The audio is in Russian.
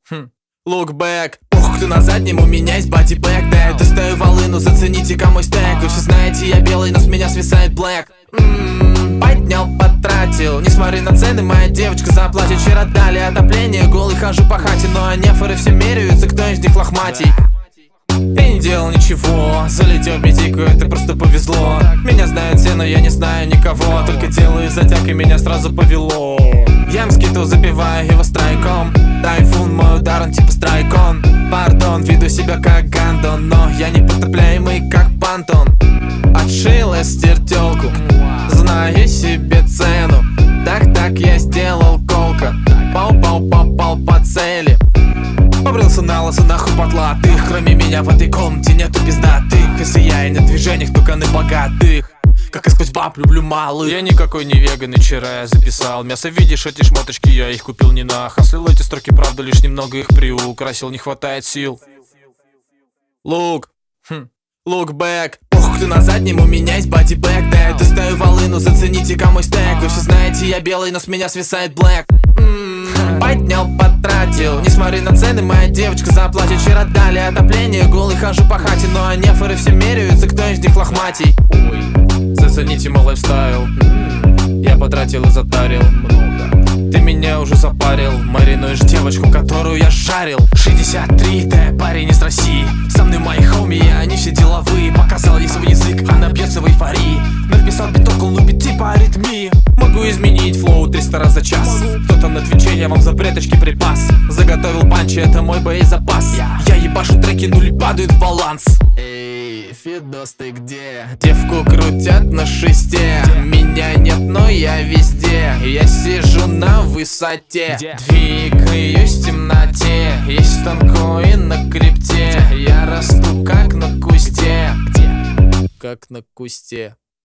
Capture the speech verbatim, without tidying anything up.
Хм. Look back, пух, кто на заднем, у меня есть бодибэк. Да, я достаю волыну, зацените-ка мой стек. Вы все знаете, я белый, но с меня свисает блэк. Ммм, поднял, потратил. Не смотри на цены, моя девочка заплатит. Вчера дали отопление, голый хожу по хате. Но анефоры все меряются, кто из них лохматий. Я не делал ничего, залетел в медику, это просто повезло. Меня знают все, но я не знаю никого. Только делаю затяг, и меня сразу повело. Я мскиту забиваю его страйком. Тайфун, мой удар, он типа страйкон. Пардон, веду себя как гандон, но я не потопляемый как пантон. Отшил я стертелку, знаю себе цену. Так-так я сделал колка. Пау-пау, попал по цели. Побрился на лысо, нахуй потлатых. Кроме меня в этой комнате нету пиздатых. Если я и на движениях, только на богатых. Как и сквозь баб люблю малых. Я никакой не веган, и вчера я записал мясо. Видишь эти шмоточки, я их купил не на хаслил. Эти строки, правда, лишь немного их приукрасил. Не хватает сил. Look, хм. Look back, пух, кто на заднем, у меня есть бодибэк. Да, я достаю волыну, зацените-ка мой стек. Вы все знаете, я белый, но с меня свисает блэк. Ммм, поднял, потратил. Не смотри на цены, моя девочка заплатит. Вчера дали отопление, голый хожу по хате. Но анефоры все меряются, кто из них лохматий. Зацените мой лайфстайл. Я потратил и затарил много. Ты меня уже запарил. Маринуешь девочку, которую я жарил. шестьдесят три, ты парень из России. Со мной мои хоми, они все деловые. Показал ей свой язык, она бьется в эйфории. Написал биток, он любит типа аритмии. Могу изменить флоу триста раз за час. Кто-то на твиче, я вам запреточки припас. Заготовил панчи, это мой боезапас. Я ебашу треки, нули падают в баланс. Эй, Фидос, ты где? Девку крутят на шесте. Меня нет, но я везде. Я сижу на высоте. Двигаюсь в темноте. Есть тонко и на крипте. Я расту как на кусте. Как на кусте.